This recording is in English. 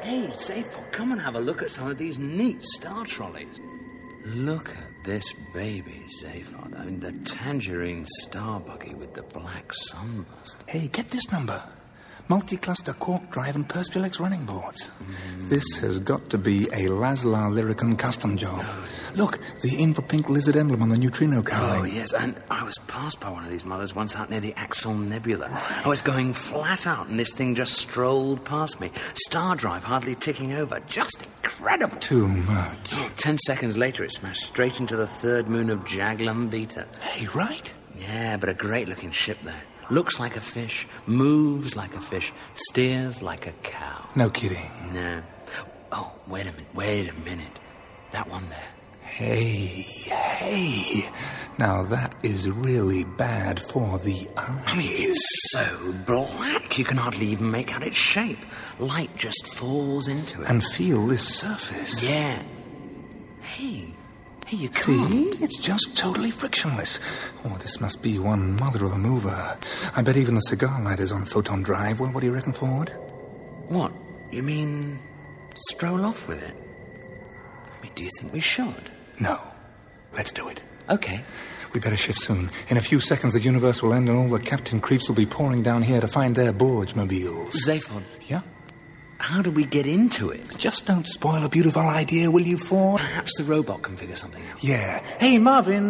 Hey, Zaphod, come and have a look at some of these neat star trolleys. Look at this baby, Zaphod. I mean, the tangerine star buggy with the black sunburst. Hey, get this number. Multi-cluster cork drive and Perspex running boards. This has got to be a Laszlo Lyricon custom job. Look, the infra-pink lizard emblem on the neutrino cowling. Oh, yes, and I was passed by one of these mothers once out near the Axel Nebula. I was going flat out, and this thing just strolled past me. Star drive hardly ticking over. Just incredible. Too much. 10 seconds later, it smashed straight into the third moon of Jaglam Beta. Hey, right? Yeah, but a great-looking ship there. Looks like a fish, moves like a fish, steers like a cow. No kidding. No. Oh, wait a minute. That one there. Hey. Now that is really bad for the eyes. I mean, it's so black you can hardly even make out its shape. Light just falls into it. And feel this surface. Yeah. Hey, you can't. See? It's just totally frictionless. Oh, this must be one mother of a mover. I bet even the cigar lighter's on photon drive. Well, what do you reckon, Ford? What? You mean stroll off with it? I mean, do you think we should? No. Let's do it. Okay. We better shift soon. In a few seconds, the universe will end and all the captain creeps will be pouring down here to find their Borg-mobiles. Zaphod. Yeah? How do we get into it? Just don't spoil a beautiful idea, will you, Ford? Perhaps the robot can figure something out. Yeah. Hey, Marvin.